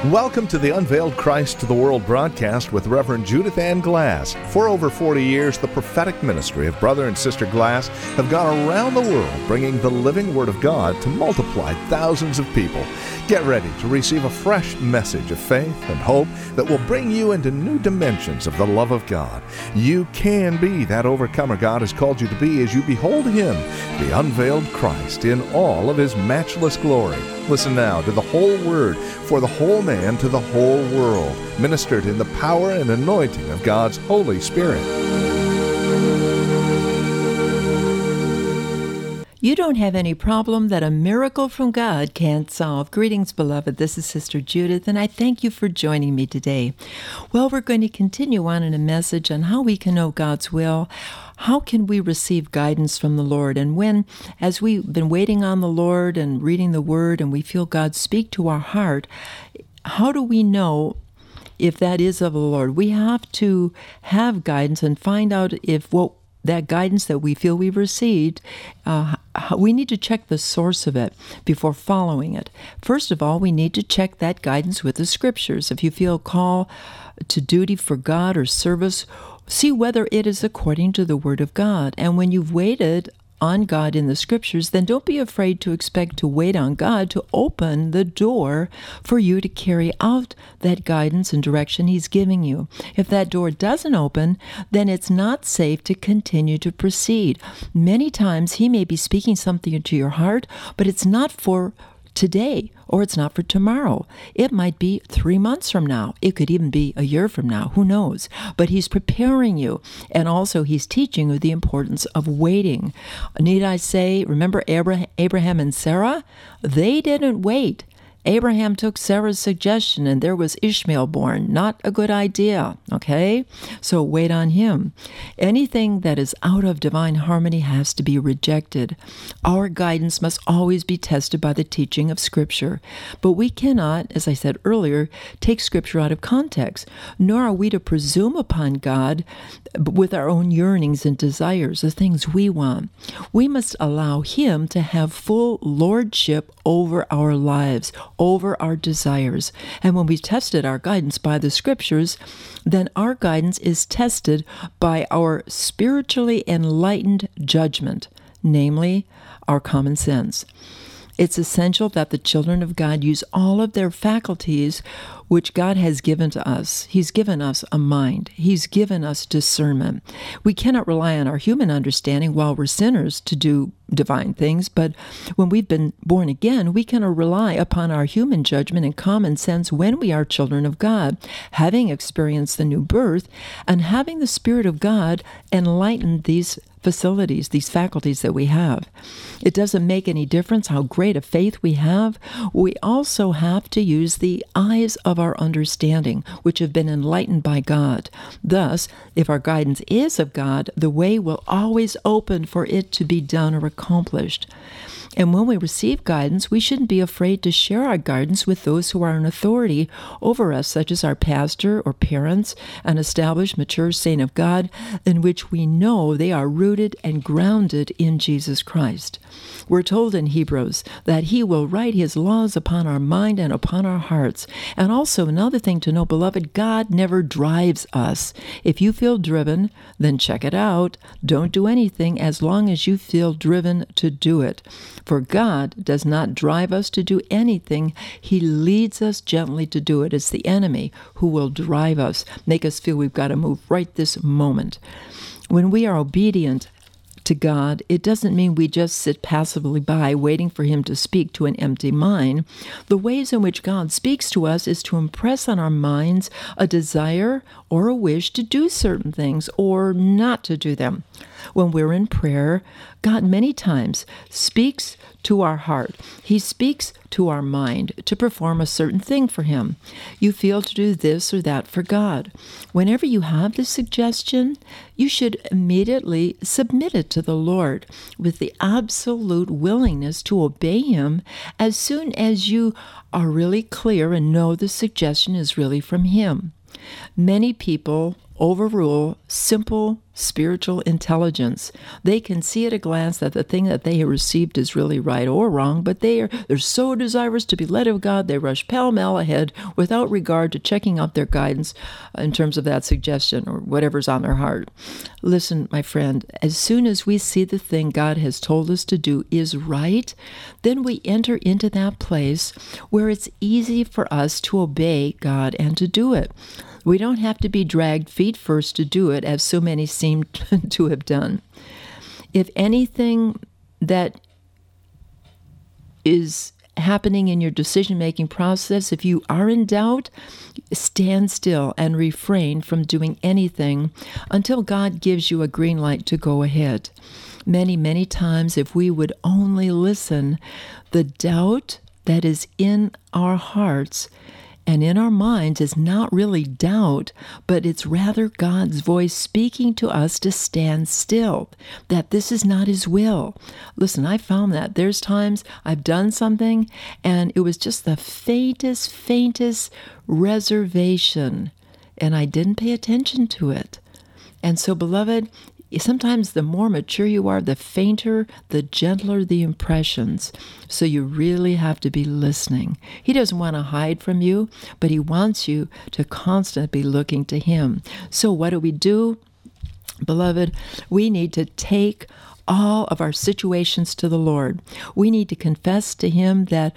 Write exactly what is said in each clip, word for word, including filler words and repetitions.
Welcome to the Unveiled Christ to the World broadcast with Reverend Judith Ann Glass. For over forty years, the prophetic ministry of Brother and Sister Glass have gone around the world bringing the living Word of God to multiply thousands of people. Get ready to receive a fresh message of faith and hope that will bring you into new dimensions of the love of God. You can be that overcomer God has called you to be as you behold Him, the unveiled Christ, in all of His matchless glory. Listen now to the whole Word for the whole man to the whole world, ministered in the power and anointing of God's Holy Spirit. You don't have any problem that a miracle from God can't solve. Greetings, beloved. This is Sister Judith, and I thank you for joining me today. Well, we're going to continue on in a message on how we can know God's will. How can we receive guidance from the Lord? And when, as we've been waiting on the Lord and reading the Word, and we feel God speak to our heart, how do we know if that is of the Lord? We have to have guidance and find out if what that guidance that we feel we've received, uh, we need to check the source of it before following it. First of all, we need to check that guidance with the Scriptures. If you feel a call to duty for God or service, see whether it is according to the Word of God. And when you've waited on God in the Scriptures, then don't be afraid to expect to wait on God to open the door for you to carry out that guidance and direction He's giving you. If that door doesn't open, then it's not safe to continue to proceed. Many times He may be speaking something into your heart, but it's not for today, or it's not for tomorrow. It might be three months from now. It could even be a year from now. Who knows? But He's preparing you. And also He's teaching you the importance of waiting. Need I say, remember Abraham and Sarah? They didn't wait. Abraham took Sarah's suggestion and there was Ishmael born. Not a good idea, okay? So wait on him. Anything that is out of divine harmony has to be rejected. Our guidance must always be tested by the teaching of Scripture. But we cannot, as I said earlier, take Scripture out of context, nor are we to presume upon God with our own yearnings and desires, the things we want. We must allow Him to have full lordship over our lives, over our desires. And when we've tested our guidance by the Scriptures, then our guidance is tested by our spiritually enlightened judgment, namely our common sense. It's essential that the children of God use all of their faculties which God has given to us. He's given us a mind. He's given us discernment. We cannot rely on our human understanding while we're sinners to do divine things, but when we've been born again, we can rely upon our human judgment and common sense when we are children of God, having experienced the new birth and having the Spirit of God enlighten these facilities, these faculties that we have. It doesn't make any difference how great a faith we have. We also have to use the eyes of our understanding, which have been enlightened by God. Thus, if our guidance is of God, the way will always open for it to be done or accomplished. And when we receive guidance, we shouldn't be afraid to share our guidance with those who are in authority over us, such as our pastor or parents, an established, mature saint of God, in which we know they are rooted and grounded in Jesus Christ. We're told in Hebrews that He will write His laws upon our mind and upon our hearts. And also another thing to know, beloved, God never drives us. If you feel driven, then check it out. Don't do anything as long as you feel driven to do it. For God does not drive us to do anything. He leads us gently to do it. It's the enemy who will drive us, make us feel we've got to move right this moment. When we are obedient to God, it doesn't mean we just sit passively by waiting for Him to speak to an empty mind. The ways in which God speaks to us is to impress on our minds a desire or a wish to do certain things or not to do them. When we're in prayer, God many times speaks to our heart. He speaks to our mind to perform a certain thing for Him. You feel to do this or that for God. Whenever you have this suggestion, you should immediately submit it to the Lord with the absolute willingness to obey Him as soon as you are really clear and know the suggestion is really from Him. Many people overrule simple spiritual intelligence. They can see at a glance that the thing that they have received is really right or wrong, but they are they're so desirous to be led of God, they rush pell-mell ahead without regard to checking out their guidance in terms of that suggestion or whatever's on their heart. Listen, my friend, as soon as we see the thing God has told us to do is right, then we enter into that place where it's easy for us to obey God and to do it. We don't have to be dragged feet first to do it, as so many seem to have done. If anything that is happening in your decision-making process, if you are in doubt, stand still and refrain from doing anything until God gives you a green light to go ahead. Many, many times, if we would only listen, the doubt that is in our hearts and in our minds is not really doubt, but it's rather God's voice speaking to us to stand still, that this is not His will. Listen, I found that. There's times I've done something, and it was just the faintest, faintest reservation, and I didn't pay attention to it. And so, beloved, sometimes the more mature you are, the fainter, the gentler the impressions. So you really have to be listening. He doesn't want to hide from you, but He wants you to constantly be looking to Him. So what do we do? Beloved, we need to take all of our situations to the Lord. We need to confess to Him that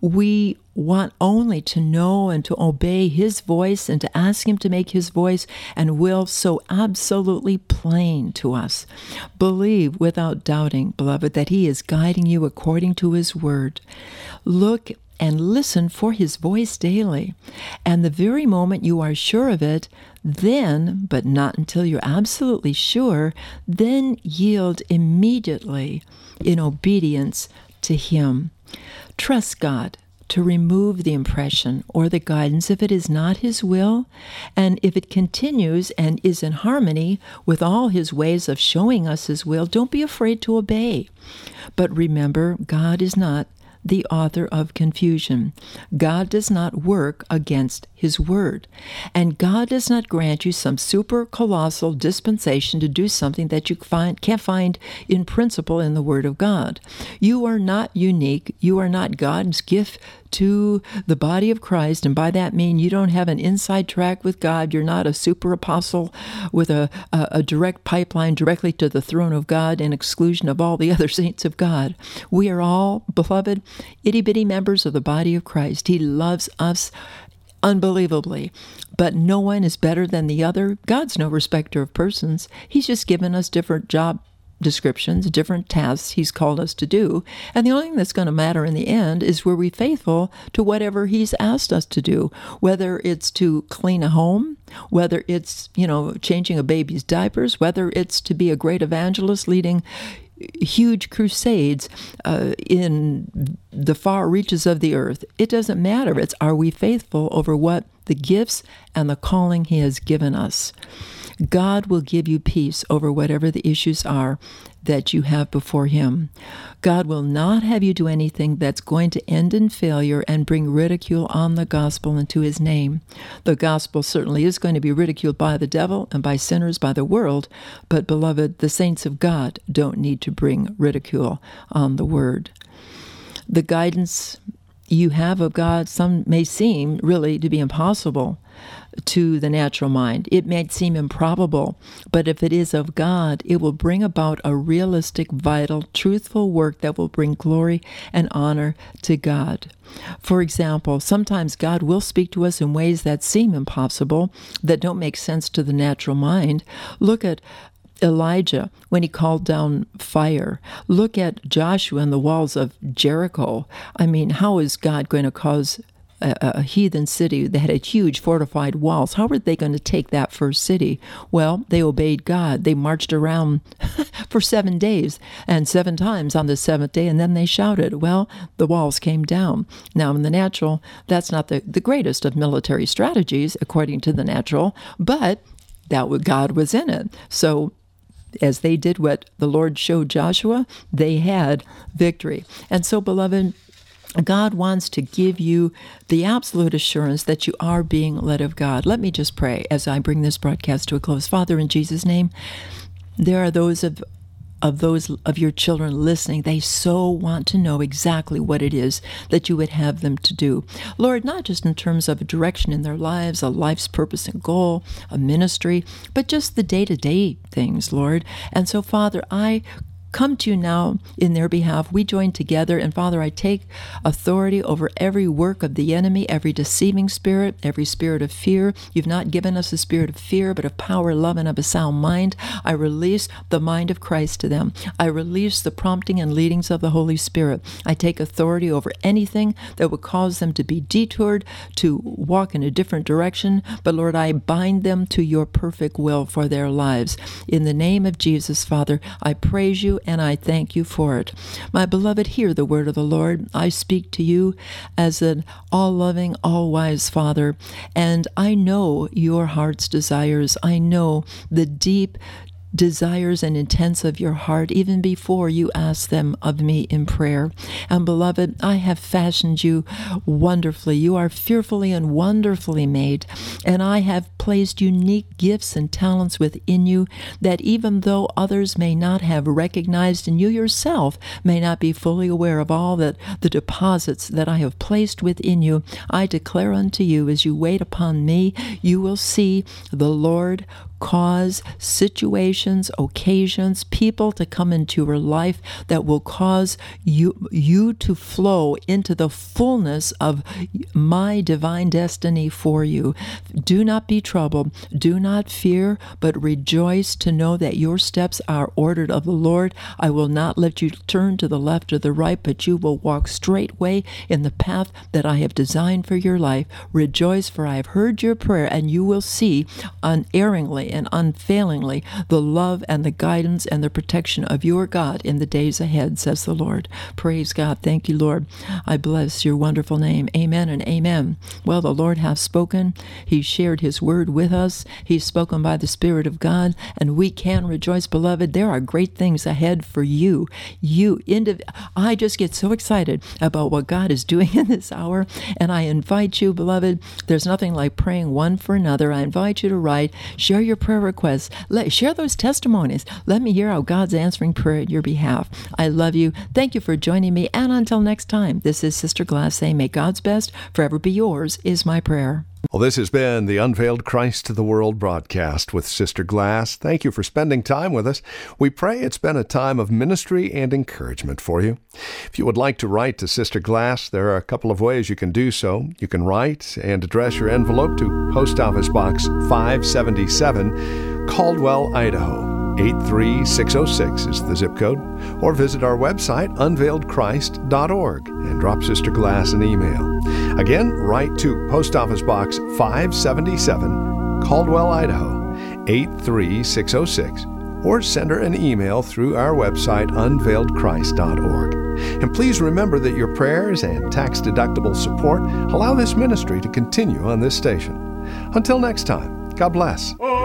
we want only to know and to obey His voice and to ask Him to make His voice and will so absolutely plain to us. Believe without doubting, beloved, that He is guiding you according to His word. Look and listen for His voice daily. And the very moment you are sure of it, then, but not until you're absolutely sure, then yield immediately in obedience to Him. Trust God to remove the impression or the guidance if it is not His will, and if it continues and is in harmony with all His ways of showing us His will, don't be afraid to obey. But remember, God is not the author of confusion. God does not work against His word. And God does not grant you some super colossal dispensation to do something that you find, can't find in principle in the Word of God. You are not unique. You are not God's gift to the body of Christ, and by that mean you don't have an inside track with God. You're not a super apostle with a, a, a direct pipeline directly to the throne of God in exclusion of all the other saints of God. We are all, beloved, itty-bitty members of the body of Christ. He loves us unbelievably, but no one is better than the other. God's no respecter of persons. He's just given us different job descriptions, different tasks He's called us to do. And the only thing that's going to matter in the end is were we faithful to whatever He's asked us to do, whether it's to clean a home, whether it's, you know, changing a baby's diapers, whether it's to be a great evangelist leading huge crusades uh, in the far reaches of the earth. It doesn't matter. It's are we faithful over what the gifts and the calling He has given us. God will give you peace over whatever the issues are that you have before Him. God will not have you do anything that's going to end in failure and bring ridicule on the gospel and to His name. The gospel certainly is going to be ridiculed by the devil and by sinners, by the world, but beloved, the saints of God don't need to bring ridicule on the word. The guidance you have of God, some may seem really to be impossible to the natural mind. It may seem improbable, but if it is of God, it will bring about a realistic, vital, truthful work that will bring glory and honor to God. For example, sometimes God will speak to us in ways that seem impossible, that don't make sense to the natural mind. Look at Elijah when he called down fire. Look at Joshua and the walls of Jericho. I mean, how is God going to cause a, a heathen city that had huge fortified walls? How were they going to take that first city? Well, they obeyed God. They marched around for seven days and seven times on the seventh day, and then they shouted. Well, the walls came down. Now, in the natural, that's not the, the greatest of military strategies, according to the natural, but that God was in it. So as they did what the Lord showed Joshua, they had victory. And so, beloved, God wants to give you the absolute assurance that you are being led of God. Let me just pray as I bring this broadcast to a close. Father, in Jesus' name, there are those of of those of your children listening. They so want to know exactly what it is that you would have them to do. Lord, not just in terms of a direction in their lives, a life's purpose and goal, a ministry, but just the day-to-day things, Lord. And so, Father, I come to you now in their behalf. We join together, and Father, I take authority over every work of the enemy, every deceiving spirit, every spirit of fear. You've not given us a spirit of fear, but of power, love, and of a sound mind. I release the mind of Christ to them. I release the prompting and leadings of the Holy Spirit. I take authority over anything that would cause them to be detoured, to walk in a different direction. But Lord, I bind them to your perfect will for their lives. In the name of Jesus, Father, I praise you and I thank you for it. My beloved, hear the word of the Lord. I speak to you as an all-loving, all-wise Father, and I know your heart's desires. I know the deep desires and intents of your heart even before you ask them of me in prayer. And beloved, I have fashioned you wonderfully. You are fearfully and wonderfully made, and I have placed unique gifts and talents within you that even though others may not have recognized, and you yourself may not be fully aware of all that the deposits that I have placed within you, I declare unto you, as you wait upon me, you will see the Lord cause situations, occasions, people to come into your life that will cause you you to flow into the fullness of my divine destiny for you. Do not be troubled. Do not fear, but rejoice to know that your steps are ordered of the Lord. I will not let you turn to the left or the right, but you will walk straightway in the path that I have designed for your life. Rejoice, for I have heard your prayer, and you will see unerringly and unfailingly the love and the guidance and the protection of your God in the days ahead, says the Lord. Praise God. Thank you, Lord. I bless your wonderful name. Amen and amen. Well, the Lord hath spoken. He shared his word with us. He's spoken by the Spirit of God, and we can rejoice, beloved. There are great things ahead for you. You, indiv- I just get so excited about what God is doing in this hour, and I invite you, beloved, there's nothing like praying one for another. I invite you to write, share your prayer requests. Let, share those testimonies. Let me hear how God's answering prayer on your behalf. I love you. Thank you for joining me. And until next time, this is Sister Glass saying, may God's best forever be yours is my prayer. Well, this has been the Unveiled Christ to the World broadcast with Sister Glass. Thank you for spending time with us. We pray it's been a time of ministry and encouragement for you. If you would like to write to Sister Glass, there are a couple of ways you can do so. You can write and address your envelope to Post Office Box five seventy-seven, Caldwell, Idaho. eight three six oh six is the zip code, or visit our website, unveiled christ dot org, and drop Sister Glass an email. Again, write to Post Office Box five seventy-seven, Caldwell, Idaho, eight three six oh six, or send her an email through our website, unveiled christ dot org. And please remember that your prayers and tax-deductible support allow this ministry to continue on this station. Until next time, God bless.